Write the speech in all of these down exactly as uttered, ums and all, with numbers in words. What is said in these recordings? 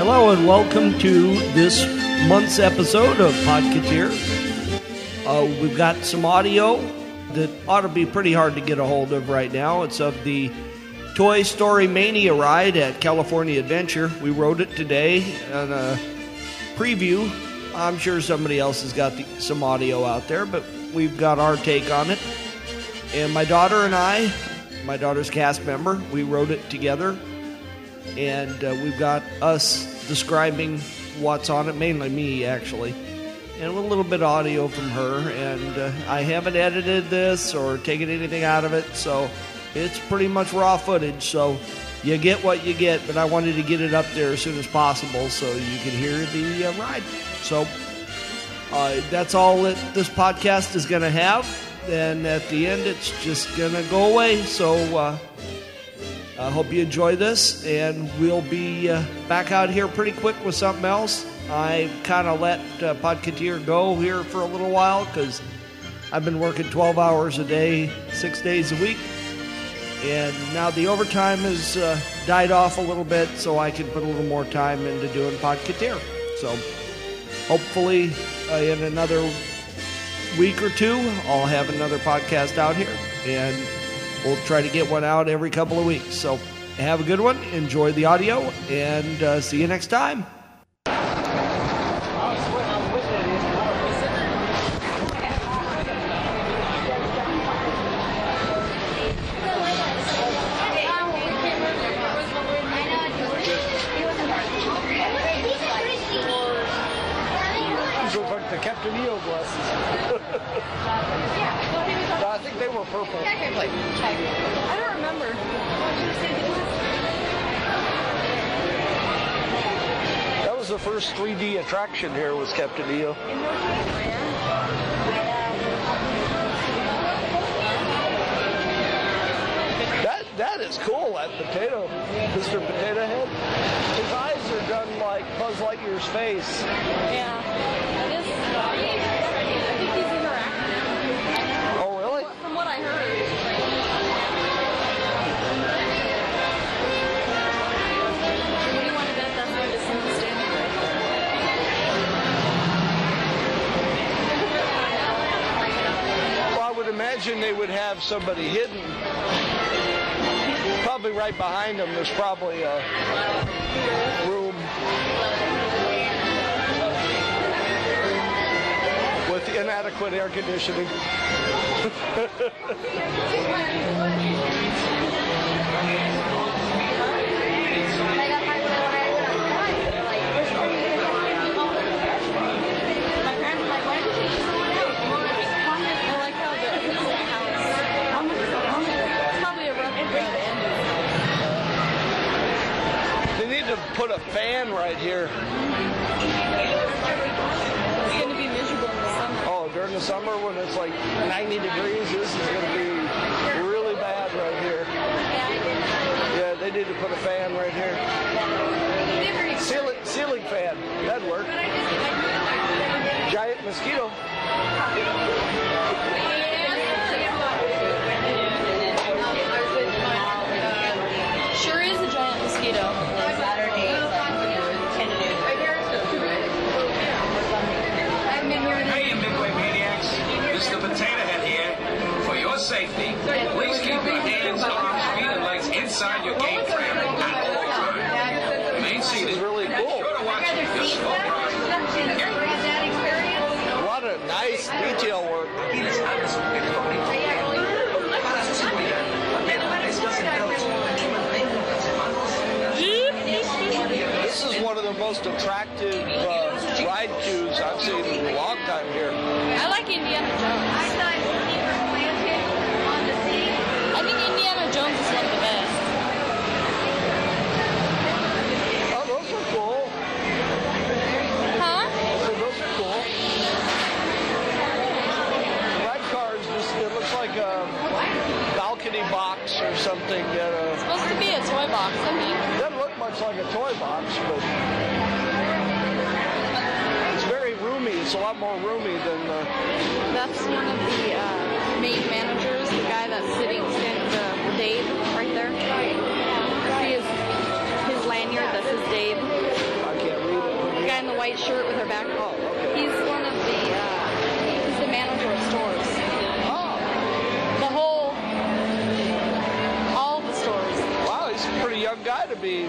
Hello and welcome to this month's episode of Podcateer. Uh, we've got some audio that ought to be pretty hard to get a hold of right now. It's of the Toy Story Mania ride at California Adventure. We wrote it today on a preview. I'm sure somebody else has got the, some audio out there, but we've got our take on it. And my daughter and I, my daughter's cast member, we wrote it together. And uh, we've got us describing what's on it, mainly me, actually. And a little bit of audio from her. And uh, I haven't edited this or taken anything out of it, so it's pretty much raw footage. So you get what you get, but I wanted to get it up there as soon as possible so you can hear the uh, ride. So uh, that's all that this podcast is going to have. And at the end, it's just going to go away. So uh, I hope you enjoy this, and we'll be uh, back out here pretty quick with something else. I kind of let uh, Podcateer go here for a little while because I've been working twelve hours a day, six days a week. And now the overtime has uh, died off a little bit, so I can put a little more time into doing Podcateer. So hopefully uh, in another week or two, I'll have another podcast out here. And we'll try to get one out every couple of weeks. So have a good one. Enjoy the audio, and uh, see you next time. The Captain EO glasses. No, I think they were purple. I don't remember. That was the first three D attraction here, was Captain EO. That that is cool, that potato, Mister Potato Head. His eyes are done like Buzz Lightyear's face. Yeah. That is, I think he's interactive. Oh, really? From what I heard. What do you want to bet that's where this is standing Well, I would imagine they would have somebody hidden. Probably right behind them, there's probably a room with inadequate air conditioning. Put a fan right here. It's going to be miserable in the summer. Oh, during the summer when it's like ninety degrees, this is going to be really bad right here. Yeah, they need to put a fan right here. Ceiling, ceiling fan. That'd work. Giant mosquito. Sure is a giant mosquito. Hey, you Midway Maniacs. Mister Potato Head here. For your safety, please keep your hands, arms, feet, and legs inside your game frame at all times. Remain seated. This is really And be cool. sure to watch your slow ride. A lot of nice detail work. This is one of the most attractive uh, ride queues I've seen in a long time here. I like Indiana Jones. I think Indiana Jones is one of the best. Oh, those are cool. Huh? So those are cool. Ride cars, just, it looks like a balcony box or something. That, uh, It's supposed to be a toy box, I think. doesn't look much like a toy box, but it's very roomy. It's a lot more roomy than. Uh, That's one of the uh, main managers, the guy that's sitting, standing, uh, Dave, right there. See his, his lanyard that says Dave. I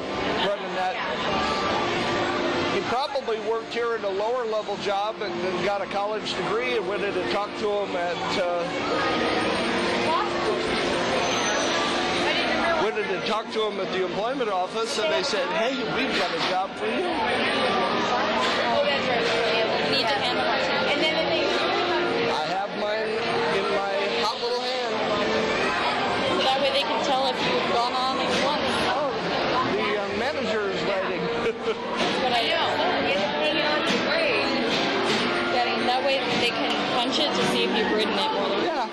running that. He probably worked here at a lower level job and then got a college degree and went in and talked to him at uh, went in and talked to him at the employment office, and they said, "Hey, we've got a job for you." Oh, that's right. Need to handle it. And then they. I have mine in my hot little hand. So that way they can tell if you've gone on it once. Oh, the uh, manager is writing. But I know. That, that way they can punch it to see if you've ridden it more than Yeah.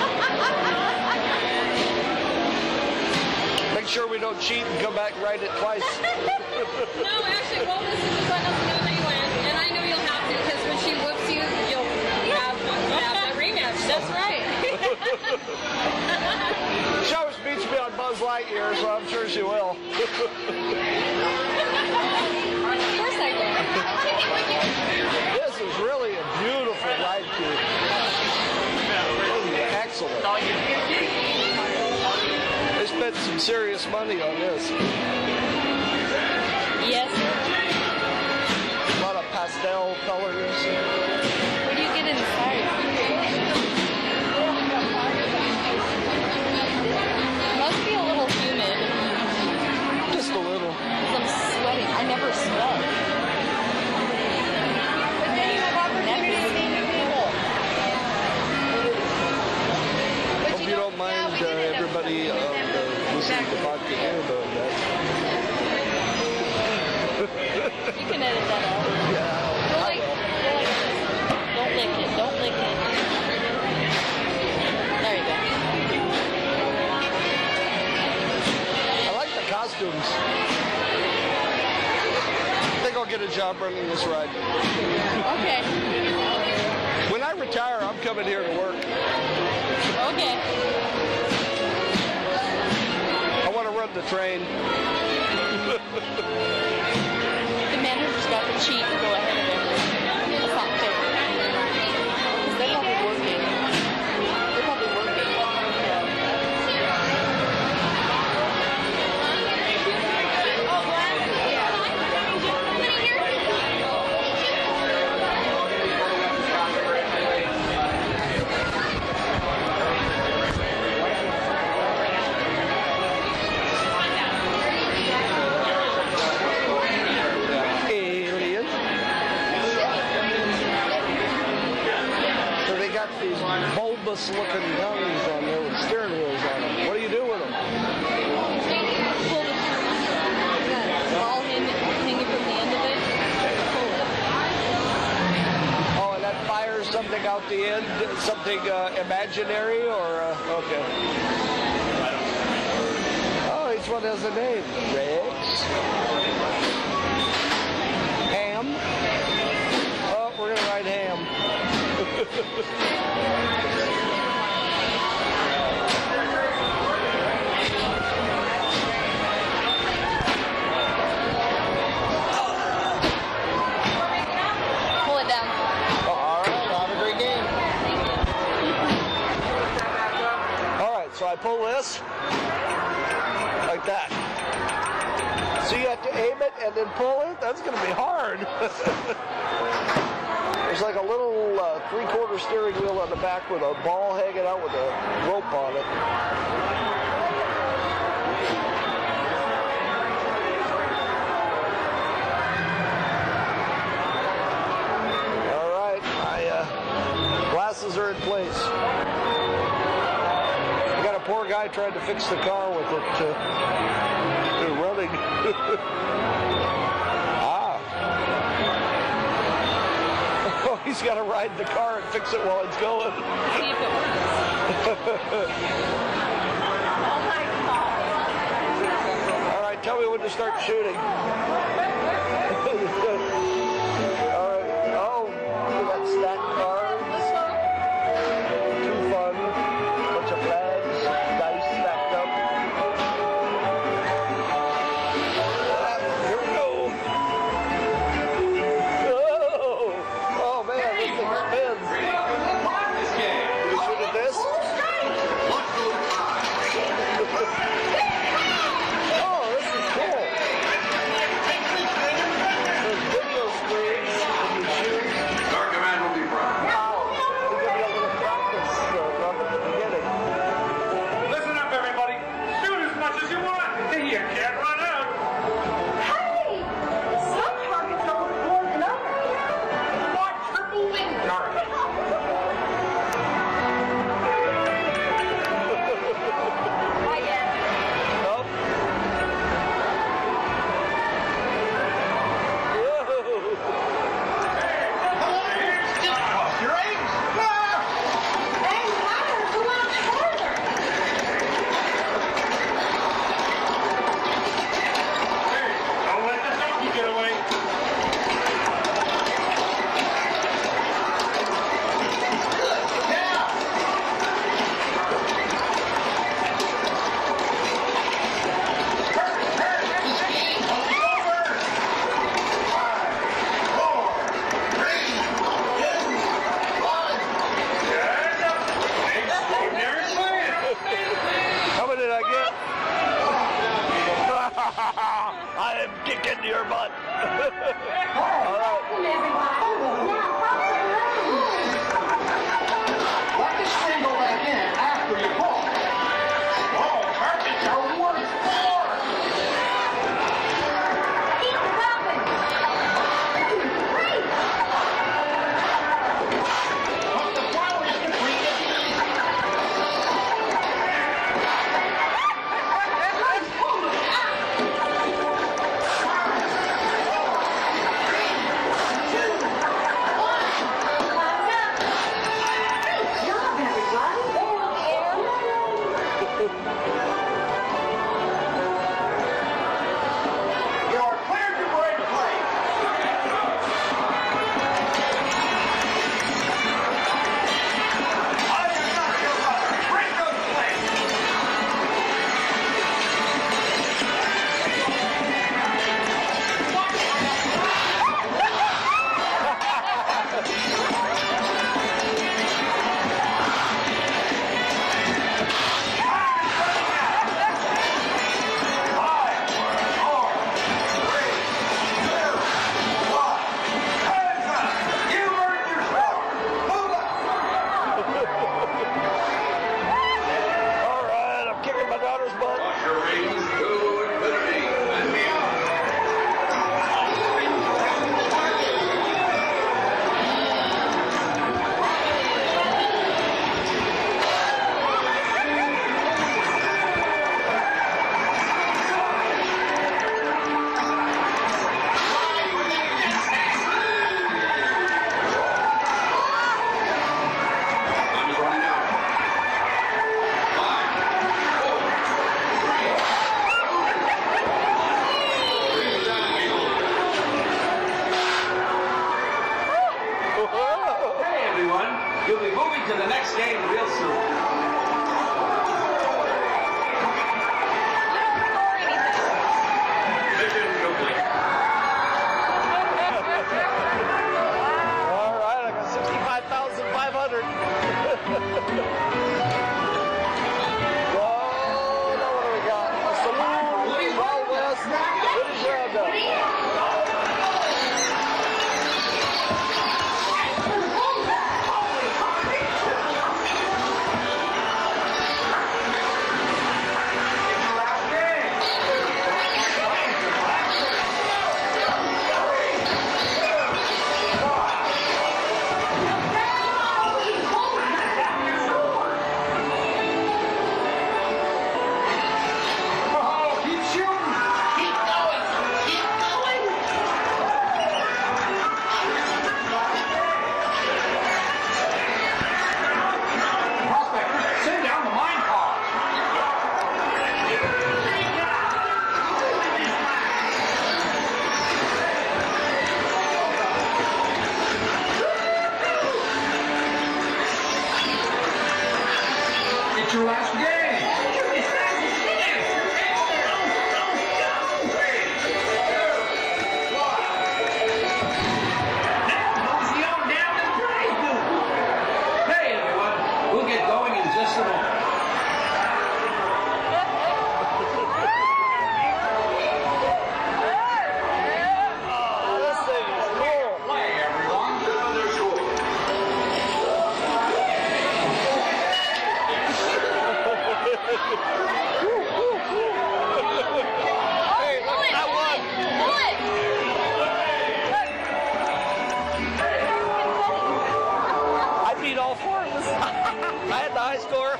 Make sure we don't cheat and come back and write it twice. No, actually, well, this is just letting us know that you win, and I know you'll have to, because when she whoops you, you'll have, have that rematch. That's right. She always beats me on Buzz Lightyear, so I'm sure she will. Of course I will. This is really a beautiful ride cube. Excellent. They spent some serious money on this. Yes. A lot of pastel colors. What do you get inside? Must be a little humid. Just a little. Because I'm sweating. I never sweat. But then you have opportunity to see new people. Hope you don't mind uh, everybody uh, uh, listening to the podcast doing that. You can edit that out. Yeah. Go like, go like this. Don't lick it. Don't lick it. There you go. I like the costumes. I think I'll get a job running this ride. Okay. When I retire, I'm coming here to work. Okay. I want to run the train. The manager's got to cheat and go ahead of him. That's not fair. Because they're probably working. They're probably working. Oh, Glenn? Yeah. How many here? Alien. So they got these bulbous looking guns on there with steering wheels on them. What do you do with them? Pull the ball hang- hanging from the end of it. Pull it. Oh, and that fires something out the end? Something uh, imaginary or, uh, okay. Oh, each one has a name. Rex. Ham. Oh, we're going to ride ham. Pull it down. Oh, all right, have a great game. All right, so I pull this like that. So you have to aim it and then pull it? That's going to be hard. There's like a little uh, three-quarter steering wheel on the back with a ball hanging out with a rope on it. All right, my uh, glasses are in place. I got a poor guy trying to fix the car with it uh, running. Ah. Oh, he's got to ride the car and fix it while it's going. See if it works. All right, tell me when to start shooting. All right. Oh, we got stacked cards. Too fun. Bunch of flags, dice stacked up. Ah, here we go. Oh, oh man, this thing spins. You shoot at this? Oh, this is cool. and kick into your butt. All right. Let the spring go back in after you pull. Whoa, carpets are worth more. Keep pumping. Great. Put the flowers completed. You're cleared to break play. I am not your mother. Break those plays. You earned your score. Move up. All right, I'm kicking my daughter's butt. Usher rings to infinity and beyond. Time's running out. Five, four, three. Bring it down, people. Hey, everyone. You'll be moving to the next game real soon. You don't score anything. Mission complete. All right, I got sixty-five thousand five hundred. Oh, now what do we got? A saloon, Wild West, British Roundup. Oh, keep shooting. Keep going. Keep going. Prospect, send down the mine car. It's your last game. Hey, everyone. We'll get going in just a moment. Oh, this thing is cool. Play, everyone. Another score. Hey, look, I won. I beat all four of us. I had the high score.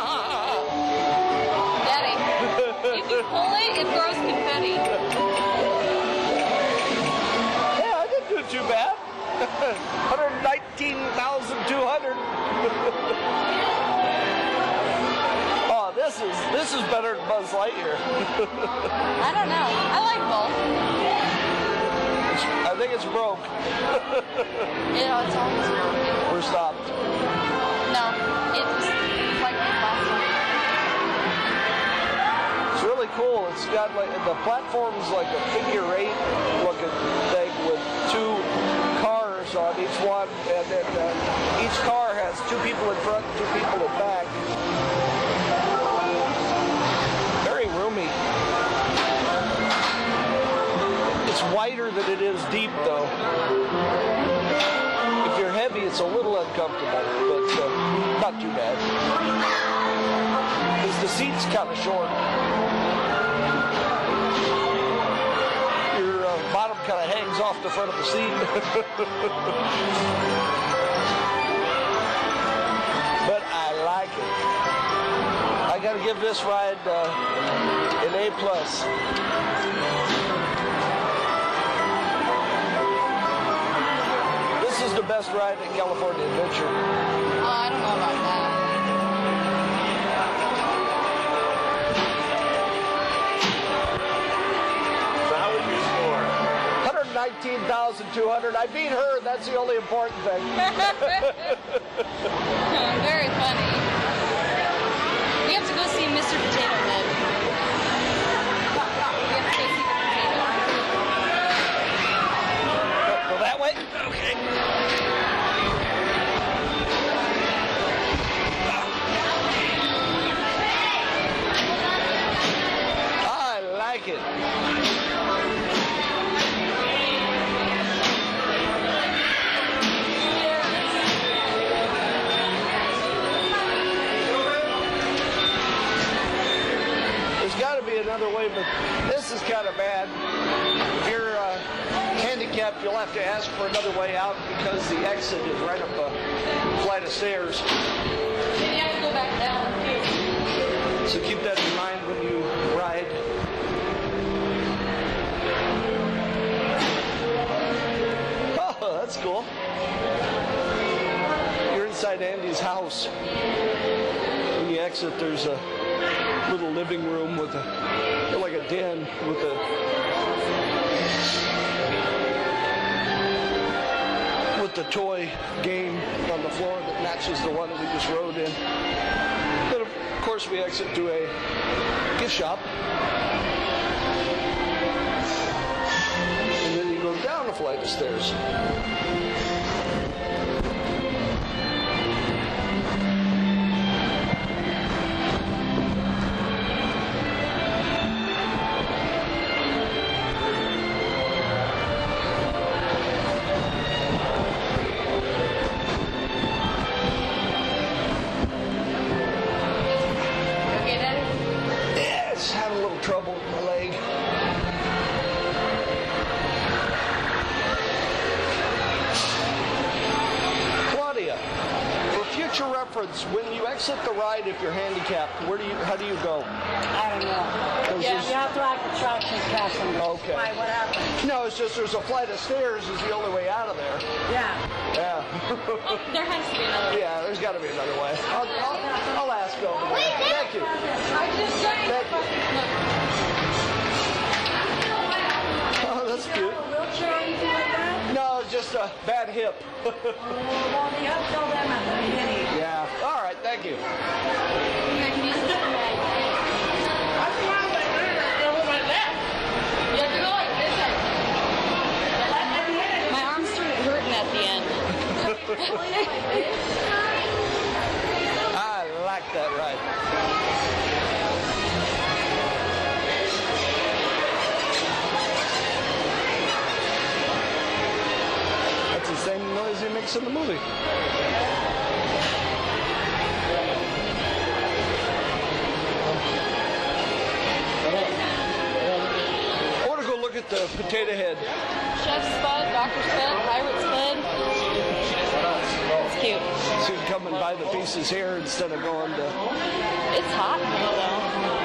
Daddy, if you pull it, it throws confetti. Yeah, I didn't do too bad. one hundred nineteen thousand two hundred. Oh, this is this is better than Buzz Lightyear. I don't know. I like both. I think it's broke. You know, it's always broken. We're stopped. No, it's like the last one. It's really cool. It's got like the platform's like a figure eight looking thing with two cars on each one, and then uh, each car has two people in front and two people in back. Very roomy. wider than it is deep, though. If you're heavy, it's a little uncomfortable, but uh, not too bad. Because the seat's kind of short. Your uh, bottom kind of hangs off the front of the seat. But I like it. I got to give this ride uh, an A plus. This is the best ride at California Adventure. Oh, I don't know about that. So how was your score? one hundred nineteen thousand two hundred. I beat her. That's the only important thing. Very funny. We have to go see Mister Potato Head. We have to go see the potato. Go that way? Okay. I like it. There's got to be another way, but this is kind of bad. If you're uh, handicapped, you'll have to ask for another way out because the exit is right up a flight of stairs. Maybe you have to go back down. So keep that in mind when you ride. Oh, that's cool. You're inside Andy's house. When you exit, there's a little living room with a, like a den with a with the toy game on the floor that matches the one that we just rode in. But of course we exit to a gift shop. And then you go down a flight of stairs. Okay, then. Yeah, it's having a little trouble with my leg. Claudia, for future reference, when you exit the ride, if you're handicapped, where do you? How do you go? I don't know. There's Yeah, this- you have to like attraction passing. Okay. Why, what happened? No, it's just there's a flight of stairs is the only way out of there. Yeah. Yeah. Oh, there has to be another one. Yeah, there's got to be another way. I'll, I'll, I'll ask over there. Thank you. I just said Thank you. Oh, that's cute. a wheelchair or anything like that? No, it's just a bad hip. Well, you have to tell them at the beginning. Yeah. All right. Thank you. You have to go like this. My arms started hurting at the end. I like that ride. That's the same noise he makes in the movie. I want to go look at the Potato Head. Chef Spud, Doctor Spud, Pirate Spud. It's cute. So you can come and buy the pieces here instead of going to. It's hot here though.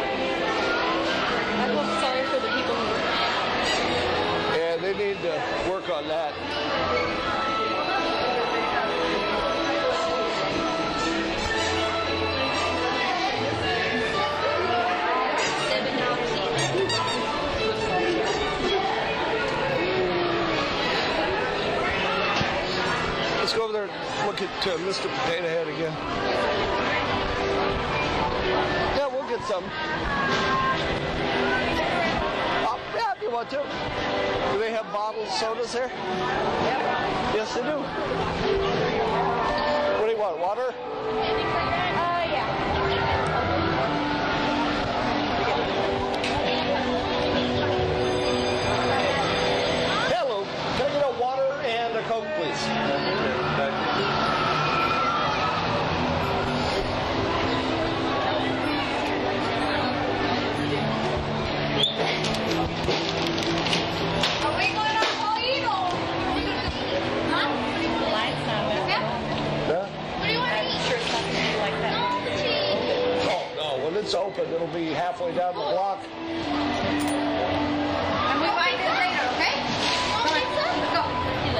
I feel sorry for the people who. Yeah, they need to work on that. Let's go over there and look at uh, Mister Potato Head again. Yeah, we'll get some. Oh, yeah, if you want to. Do they have bottled sodas there? Yes, they do. What do you want, water? Uh, yeah. that'll be halfway down the block. And we find it later, okay? Come on, let's go.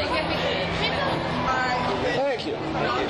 Thank you.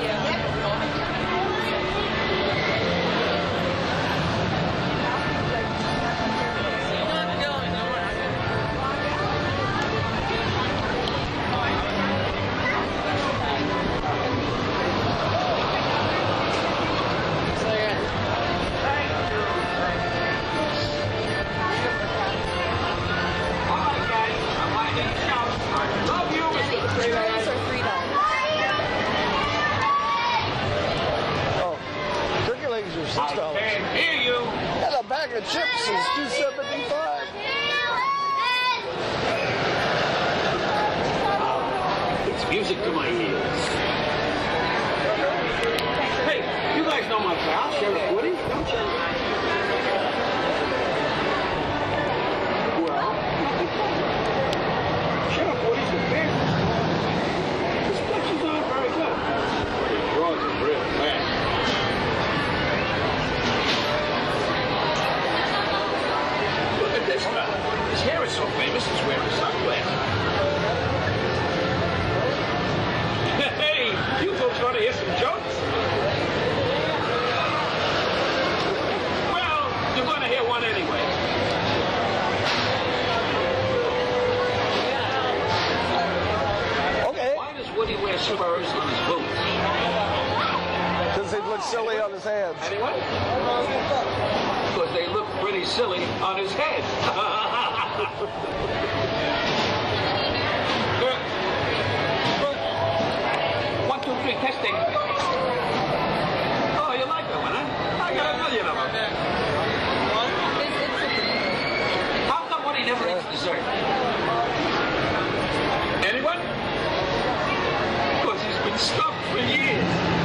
Six dollars. I can't hear you. And a bag of chips is two seventy-five. It's music to my ears. Hey, you guys know my pal, Sheriff Woody, don't you? Well, Sheriff Woody's a fan. His pictures aren't very good. But he draws them real fast. This fella, his hair is so famous, he's wearing sunglasses. Hey, you folks want to hear some jokes? Well, you're going to hear one anyway. Okay. Why does Woody wear spurs on his boots? Because they look silly on his hands. Anyone? Because they look pretty silly on his head. One, two, three, testing. Oh, you like that one, huh? I got a million of them. How come Woody never eats dessert? Anyone? Because he's been stuffed for years.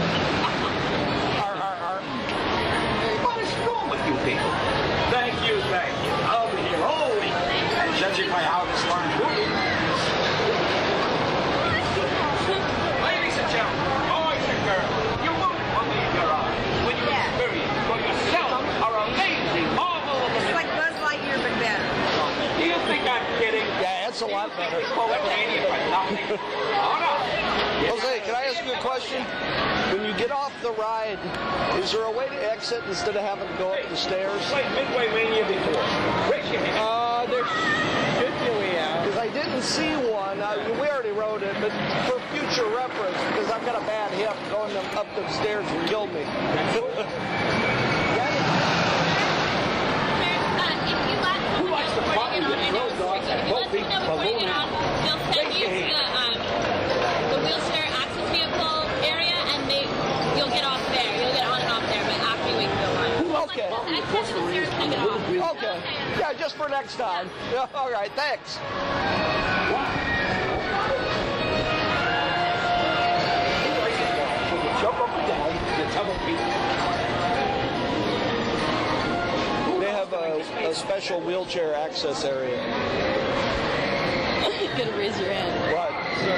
What is wrong with you people? Thank you, thank you. I'll be here all week. And judging by how this line moves. Ladies and gentlemen, boys and girls, you won't believe your eyes when you experience for yourself our amazing marvel of It's like Buzz Lightyear, but better. Do you think I'm kidding? Yeah, it's a lot better. Oh, that's eighty for nothing. Oh, no. Jose, can I ask you a question? When you get off the ride, is there a way to exit instead of having to go up the stairs? Played Midway Mania before. Raise your hand. Uh, there should be a way out. Because I didn't see one. Uh, we already wrote it, but for future reference, because I've got a bad hip, going up the stairs would kill me. Who likes the button that throws off that boat beat balloon? They'll send you to the, um, the wheelchair access vehicle area, and they you'll get off there. You'll get on and off there, but after you wait for the line. Okay. Access to the stairs and get off. Okay. Yeah, just for next time. Yeah, all right, thanks. Jump up and down, you tell them They have a, a special wheelchair access area. You're gonna raise your hand. What?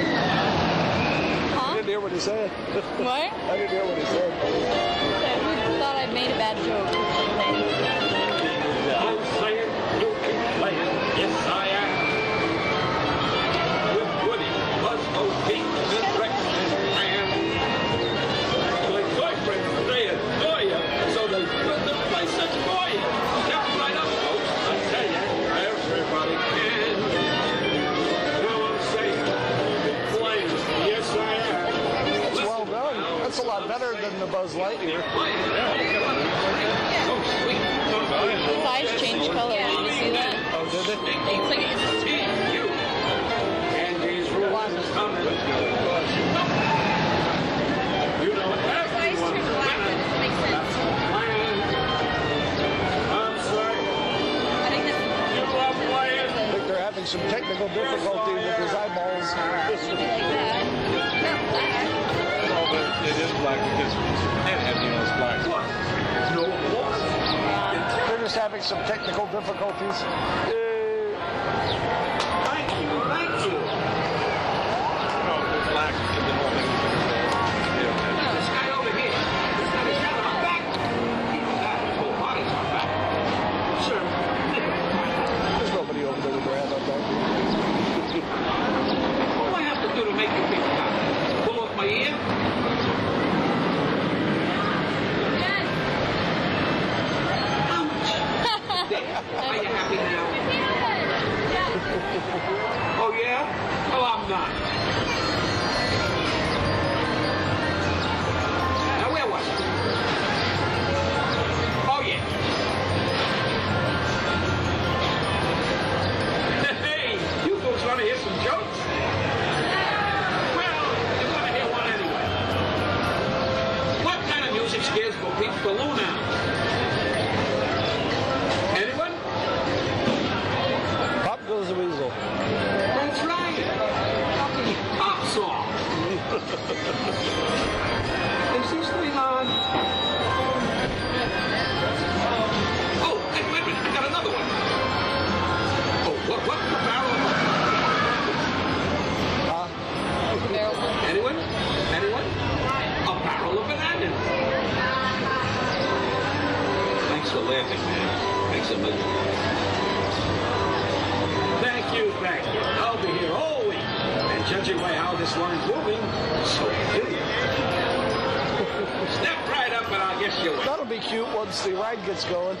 I didn't hear what he said. What? I didn't hear what he said. Who thought I made a bad joke? I'm saying you can play it. Yes, I am. With Woody, Buzz O'Keefe, and breakfast in hand. My boyfriend, they adore you, so they put the place that's for you. Step right up, folks. I tell you, everybody can. Now I'm saying, playing. Yes, I am. That's well done. That's a lot better than the Buzz Lightyear. So sweet. His eyes change color. Did you see that? Oh, did it? It's like it's You. Andy's rules is coming. You know everyone. I'm sorry. You are playing. I think they're having some technical difficulty with his eyeballs. Oh, but it is black because Superman has, you know, it's black. No applause. They're just having some technical difficulties. Uh, Thank you, thank you. No, it's black because the whole thing is This guy over here, this guy is on my back. He knows that. His whole body's on my back. on. Now, where was I? Oh, yeah. Hey, you folks want to hear some jokes? Well, you're going to hear one anyway. What kind of music scares for Pete Ballou now? Anyone? Pop Goes the Weasel. That's right. Pop song. Is this thing on? Oh, hey, wait a minute. I got another one. Oh, what? What? The barrel of Huh? Anyone? Anyone? A barrel of bananas. Thanks for laughing, man. Makes a million. Thank you, thank you. I'll be here all week. And judging by how this line's moving, so do you. Step right up and I'll guess you win. That'll be cute once the ride gets going.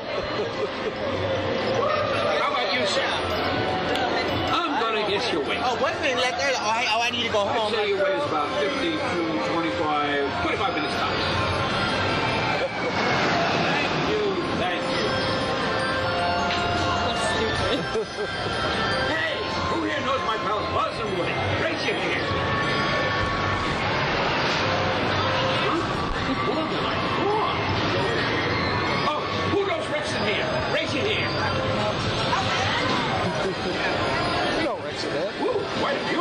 How about you, sir? I'm gonna guess you win. Oh, wait a minute. Let there. Oh, I, oh, I need to go I'd home. say your wait is about fifty-two, twenty-five, twenty-five minutes tops. Thank you, thank you. Hey, who here knows my pals Buzz and Woody? Raise your hand. Huh? What am I for? Oh, who knows Rex in here? Raise your hand. No, Rex in there. Woo, quite a few.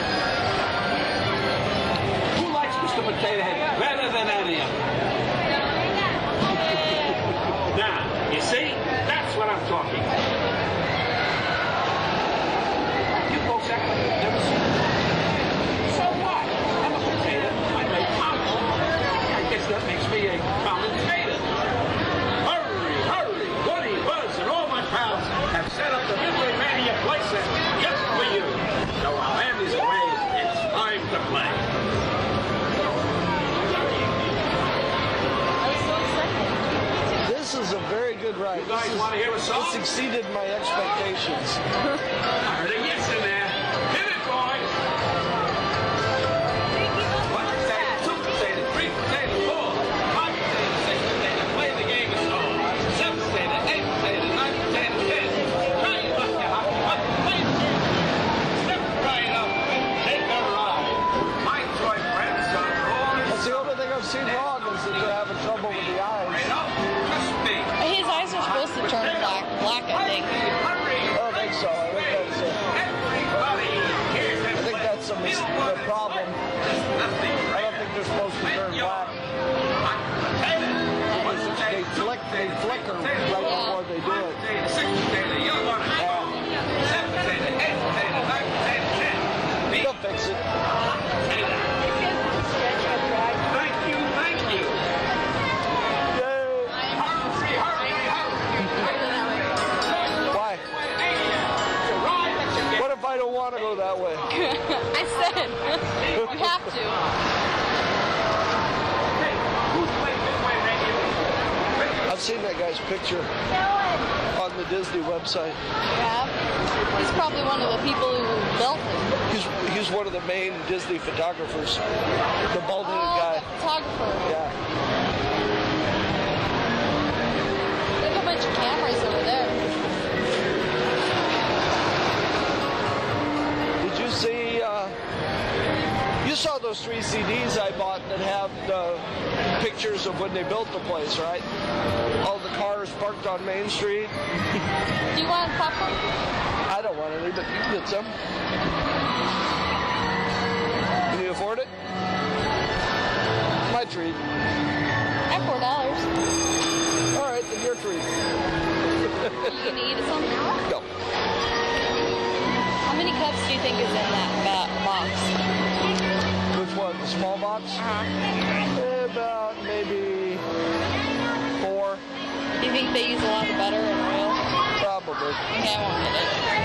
Who likes Mister Potato Head better than any of them? Now, you see? That's what I'm talking about. You folks act like you've never seen it. So what? I'm a potato. I make common. I guess that makes me a common potato. Hurry, hurry. Woody, Buzz, and all my pals have set up the Midway Mania playset just for you. So while Andy's away, it's time to play. This is a very good ride. You guys This is- want to hear a song? This exceeded my expectations. I heard a yes in there. Hit it, boys. One potato, two potato, three potato, four, five potato, six potato. Play the game of song. Seven potato, eight potato, nine potato, ten. Try your luck, you hop, hop, play the game. Step right up and take a ride. My toy friends are rolling. That's the only thing I've seen wrong is that they're having trouble with the eyes. Right up, trust me. His eyes are supposed to turn black, black, I think. Hurry, I don't think so. I think that's it. everybody. Here's I think that's a mis- the problem. nothing. I don't think they're supposed to turn black. They flick, they flicker right before they do it. They'll fix it. Thank you, thank you. Yay. Hurry, hurry, hurry. Why? What if I don't want to go that way? I said, you have to. I've seen that guy's picture on the Disney website. Yeah. He's probably one of the people who built it. He's he's one of the main Disney photographers. The bald-headed Oh, guy. the photographer. Yeah. There's a bunch of cameras over there. Did you see? Uh, you saw those three C Ds I bought that have the pictures of when they built the place, right? All the cars parked on Main Street. Do you want popcorn? I don't want any, but you can get some. Can you afford it? My treat. I have four dollars. All right, then your treat. You gonna eat some? Go. How many cups do you think is in that ba- box? Which one? The small box? Uh-huh. Eh, about maybe four. Do you think they use a lot of butter and oil? Probably. Okay, I won't get it.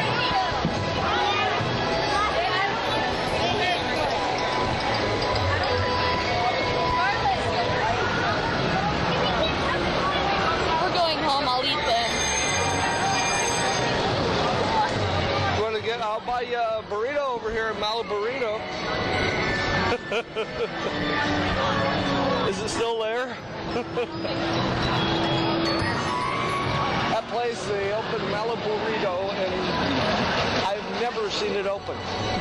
We're going home. I'll eat them. You want to get? I'll buy you a Burrito over here at Malaburrito. Is it still there? That place, they opened Malaburrito, and I've never seen it open.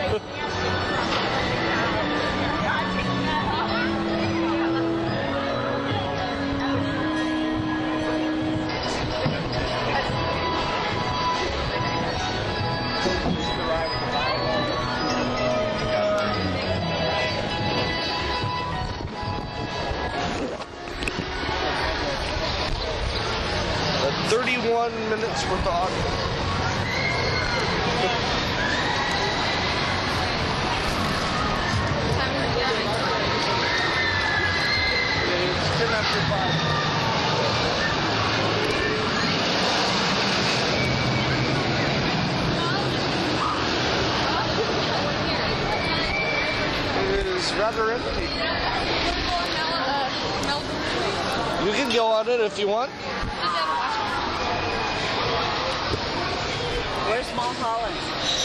thirty-one minutes for the audio. It's ten after five. It is rather empty. You can go on it if you want. Where's Mulholland?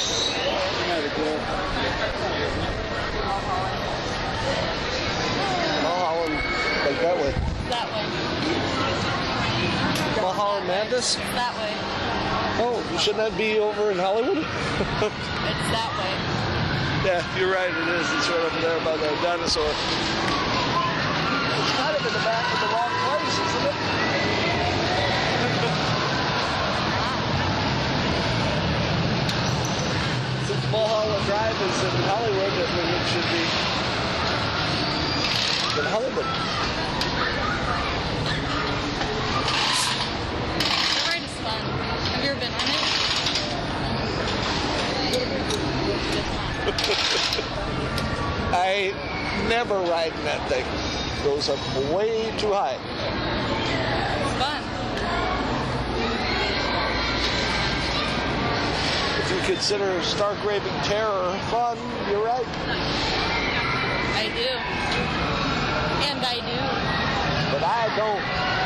Mulholland, like that way. That way. Mulholland Mandus? That way. Oh, shouldn't that be over in Hollywood? It's that way. Yeah, you're right, it is. It's right over there by the dinosaur. It's kind of in the back of the wrong place, isn't it? Since Mulholland Drive is in Hollywood, I think it should be in Hollywood. That ride is fun. Have you ever been on it? I never ride in that thing. Goes up way too high. Fun. If you consider Stark Raving Terror fun, you're right. I do. And I do. But I don't.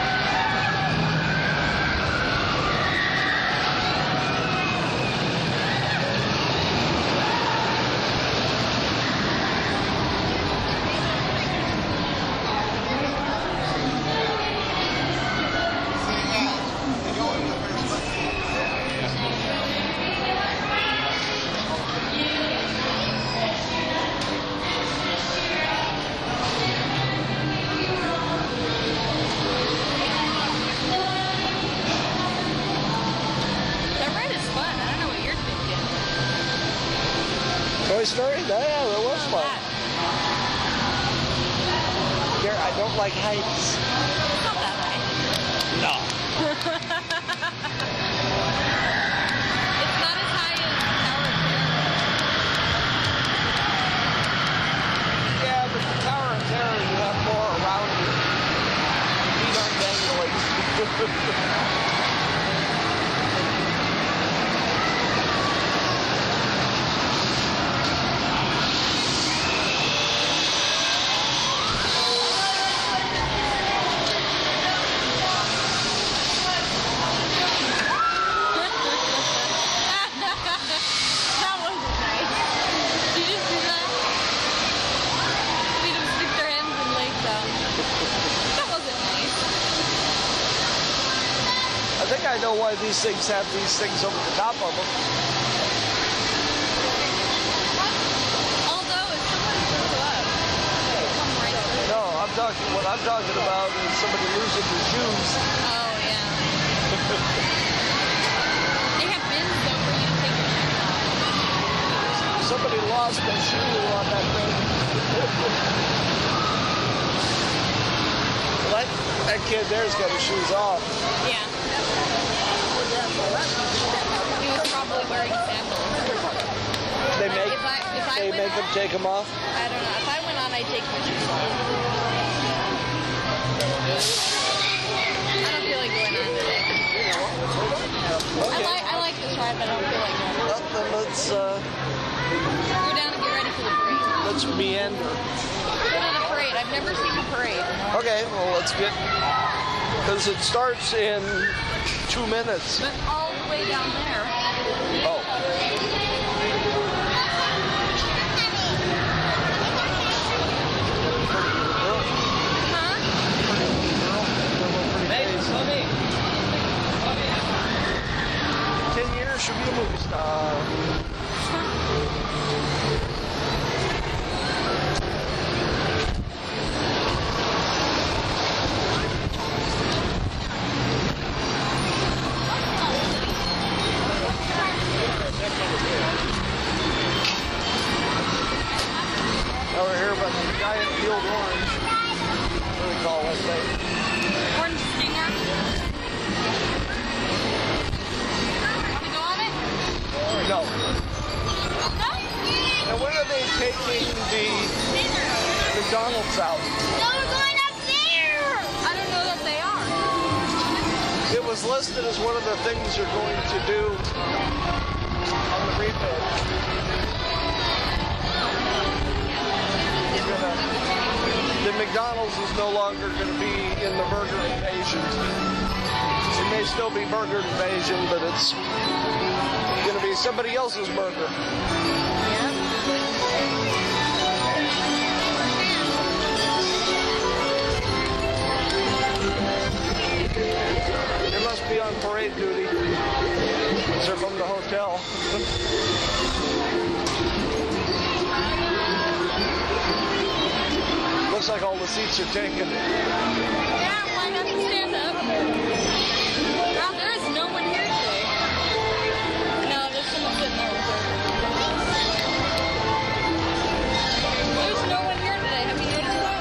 Toy Story? Yeah, that was fun. Here, I don't like heights. It's not that high. No. It's not as high as Tower of Terror. Yeah, but the Tower of Terror, you have more around you. Feet aren't dangling. That wasn't nice. Did you just do that? Made them stick their hands in legs down. That wasn't nice. I think I know why these things have these things over the top of them. Although, if someone blew up, it would come right through. No, I'm talking, what I'm talking about is somebody losing their shoes. Oh, yeah. They have bins, though, for you to take your shoes off. Somebody lost their shoe on that thing. That, that kid there's got his shoes off. Yeah. He was probably wearing sandals. They Like, make, if I, if I they went make on, them take them off. I don't know. If I went on, I'd take my shoes off. I don't feel like going on today. I like I like this ride, but I don't feel like going on. Well, then let's, uh, Go down and get ready for the parade. let's meander. Go to the parade. I've never seen the parade. Okay, well, let's get, because it starts in two minutes. But all the way down there. Oh. Field Orange. What do they call that thing? Orange Stinger. Want to go on it? No. No? And when are they taking the McDonald's out? No, we're going up there. I don't know that they are. It was listed as one of the things you're going to do on the rebid. You're gonna, the McDonald's is no longer going to be in the burger invasion. It may still be burger invasion, but it's going to be somebody else's burger. They must be on parade duty. They're from the hotel. Looks like all the seats are taken. Yeah, well, I have to stand up. Wow, there is no one here today. No, there's someone sitting there with her. There's no one here today. Have you noticed that?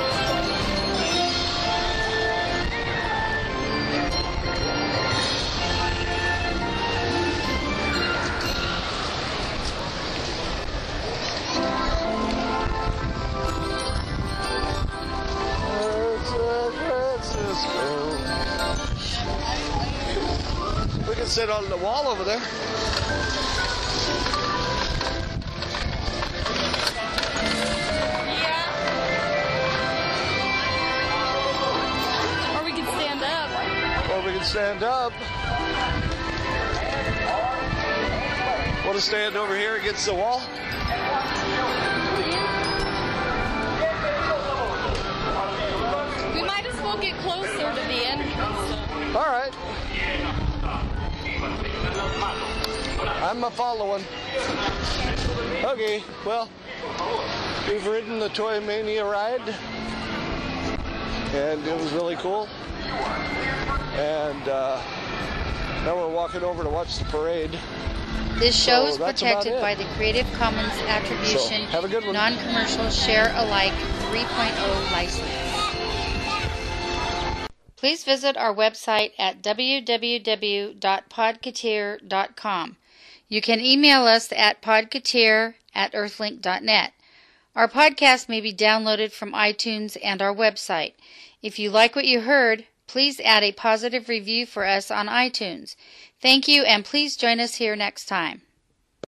We can sit on the wall over there. Yeah. Or we can stand up. Or we can stand up. Want to stand over here against the wall? We might as well get closer to the entrance. All right. I'm a following. Okay, well, we've ridden the Toy Mania ride, and it was really cool. And uh, now we're walking over to watch the parade. This show So is that's protected about it. by the Creative Commons Attribution, So, have a good one. Non-Commercial, Share Alike three point oh license. Please visit our website at w w w dot podcateer dot com. You can email us at podcateer at earthlink dot net. Our podcast may be downloaded from iTunes and our website. If you like what you heard, please add a positive review for us on iTunes. Thank you, and please join us here next time.